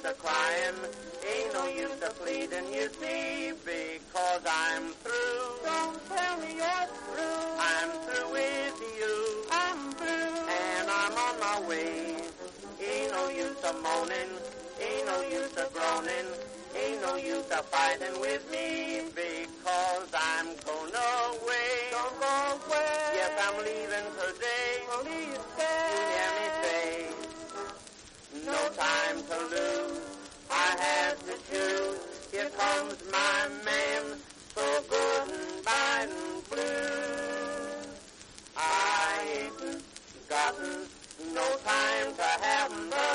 to crying, ain't no use to pleading, you see, because I'm through. Don't tell me you're through. I'm through with you. I'm through. And I'm on my way. Ain't no use to moaning, ain't no use to groaning, ain't no use to fighting with me, because I'm going away. Don't go away. Yes, I'm leaving today. Please You stay. hear me say, no time to lose, I have to choose. Here comes my man, so good and bad and blue. I ain't gotten no time to have the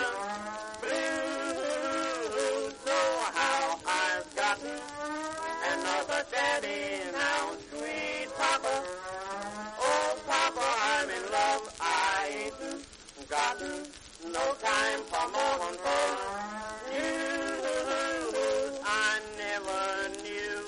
blues. So how I've gotten another daddy now, sweet Papa. Oh, Papa, I'm in love. I ain't gotten no time for more for you. I never knew,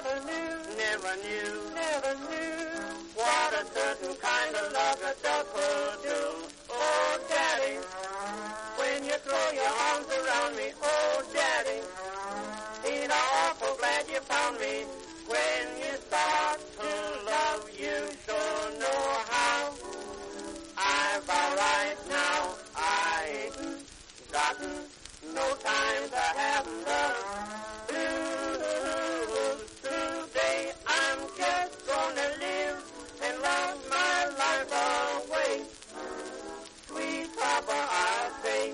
Never knew what a certain kind of love a duck could do. Oh, Daddy, when you throw your arms around me, oh, Daddy, ain't I awful glad you found me. When you start to love, you sure know how. I've a right now, I ain't gotten no time to have the blues. Today I'm just gonna live and love my life away. Sweet Papa, I say,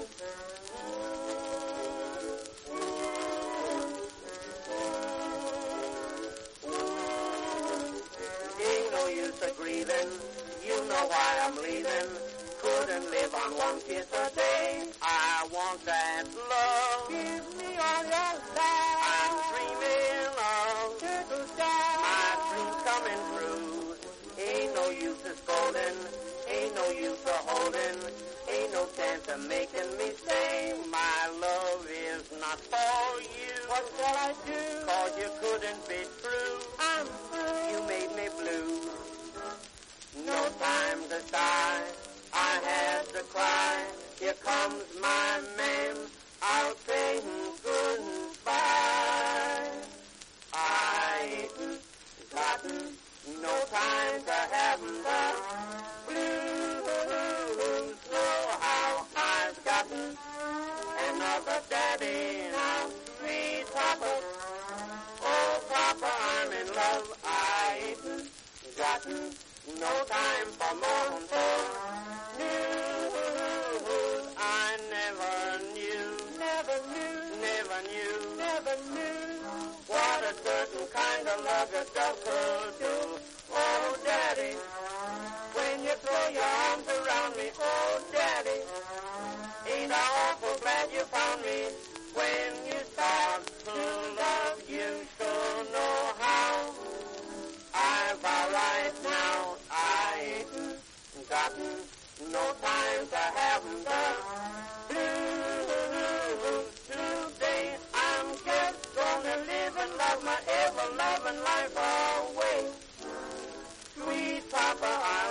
ain't no use of grieving, you know why I'm leaving. Couldn't live on one kiss a day. I want that love. give me all your I'm love. dreaming of Trickle down. my dreams coming true. Ain't no use of scolding, ain't no use of holding, ain't no chance of making me say my love is not for you. What shall I do? 'Cause you couldn't be true. I'm through. You made me blue. No time to sigh, I had to cry. Here comes my man, I'll say goodbye. I ain't gotten no time to have the blues. So how I've gotten another daddy now, sweet Papa. Oh, Papa, I'm in love. I ain't gotten no time for more news. I never knew what a certain kind of love a dog could do. Oh, Daddy, when you throw your arms around me, oh, Daddy, ain't I awful glad you found me. When you start to love, you sure know how. I've a right now, I ain't gotten no time to have the blues. Today I'm just gonna live and love my ever-loving life away. Sweet Papa, I